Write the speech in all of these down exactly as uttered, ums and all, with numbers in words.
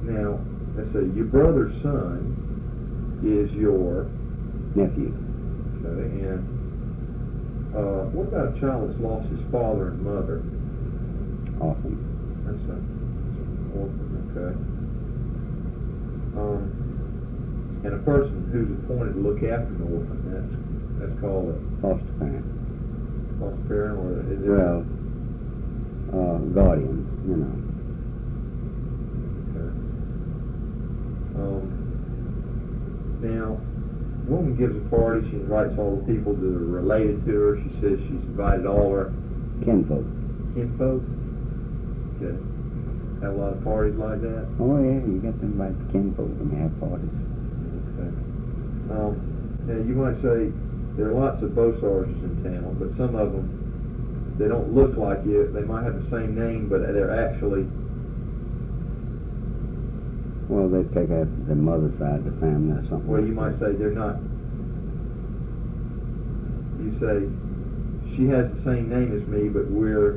Now, let's see, your brother's son is your nephew. Okay, and uh, what about a child that's lost his father and mother? Orphan. That's a, that's an orphan, okay. Um, and a person who's appointed to look after an orphan, that's that's called a Foster parent. foster parent, or is it? Well, uh, guardian, you know. Okay. Um, now, woman gives a party. She invites all the people that are related to her. She says she's invited all her Kinfolk. kinfolk. Okay. Have a lot of parties like that. Oh yeah, you got to invite the kinfolk when they have parties. Okay. Um, now you might say there are lots of Bosarges in town, but some of them, they don't look like you. They might have the same name, but they're actually. Well, they take after the mother's side of the family or something. Well, you might say they're not. You say she has the same name as me, but we're.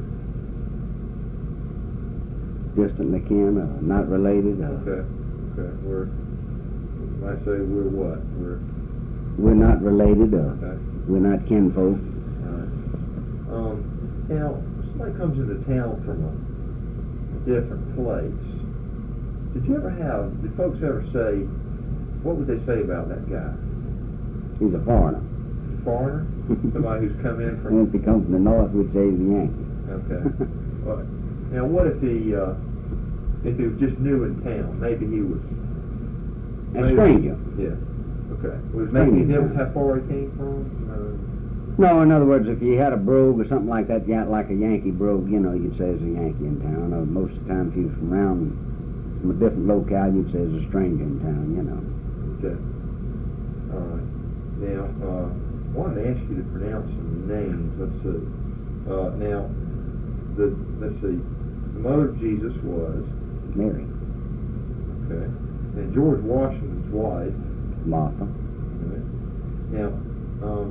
Distantly kin or not related. Or Okay. Okay. We're. You might say we're what? We're. we're not related or Okay. we're not kinfolk. Alright. Um, now, somebody comes into town from a, a different place. Did you ever have, did folks ever say, what would they say about that guy? He's a foreigner. A foreigner? Somebody who's come in And from... if he comes from the north, we'd say he's a Yankee. Okay. Well, now, what if he, uh, if he was just new in town? Maybe he was... A maybe- stranger. Yeah. Okay. Was maybe he never how far he came from? Uh, No, in other words, if you had a brogue or something like that, yeah, like a Yankee brogue, you know, you'd say there's a Yankee in town. Or most of the time, if he was from around from a different locale, you'd say there's a stranger in town, you know. Okay. All right. Now, uh, I wanted to ask you to pronounce some names. Let's see. Uh, now, the let's see. The mother of Jesus was Mary, okay, and George Washington's wife. Martha. Okay. Now, um,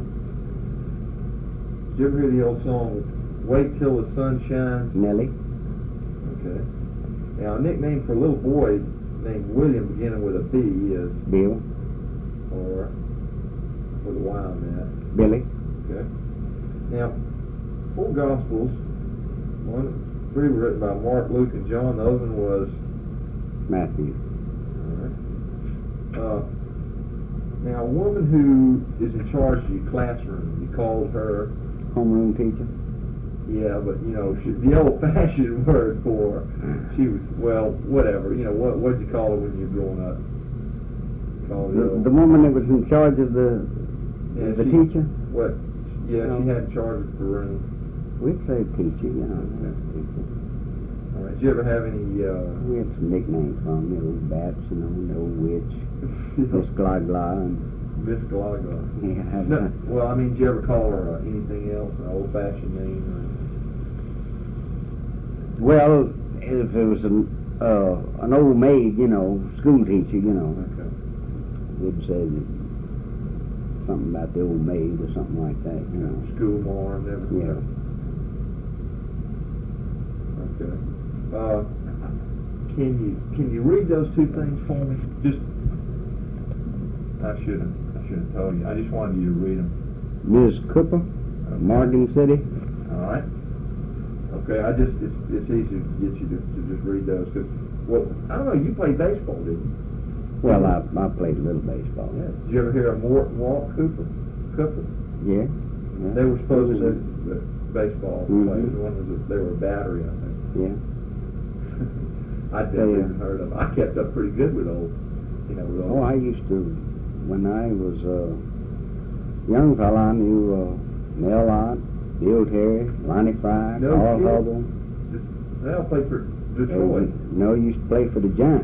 did you ever hear the old song "Wait Till the Sun Shines"? Nellie. Okay. Now, a nickname for a little boy named William beginning with a B is, Bill. or with a Y on that. Billy. Okay. Now, four Gospels. One, three were written by Mark, Luke, and John. The other one was. Matthew. All right. Uh, now, a woman who is in charge of your classroom, you called her. Homeroom teacher. Yeah, but you know, she, the old-fashioned word for her, she was, well, whatever. You know, what what'd you call her when you were growing up? Call her The, the woman that was in charge of the yeah, the she, teacher. What? Yeah, No. she had charge of the room. We'd say teacher, you know. Okay. Teacher. All right. Did you ever have any? Uh, We had some nicknames for him, the old Bats, you know, the old witch, Miss Glagla, and Miss Glaga. yeah. No, well, I mean, did you ever call her uh, anything else, an old-fashioned name? Well, if it was an uh, an old maid, you know, school teacher, you know, Or, okay. we'd say that something about the old maid or something like that, you know. School marm, everything. Yeah. Okay. Uh, can you can you read those two things for me? Just, I shouldn't I shouldn't have told you. I just wanted you to read them. Miss Cooper, Morgan City. All right. Okay. I just it's it's easy to get you to, to just read those because well I don't know you played baseball didn't you? Well, I I played a little baseball. Yeah. Did you ever hear of Morton Walt Cooper? Cooper. Yeah. yeah. They were supposed to be baseball Mhm. players. One was a, they were a battery, I think. Yeah. I'd never even heard of them. I kept up pretty good with old, you know, with old. Oh, I used to, when I was a young fella, I knew uh, Mel Ott, Bill Terry, Lonnie Fry, No Carl kidding. Hubble. Just, they all played for They Detroit. was- No, used to play for the Giants.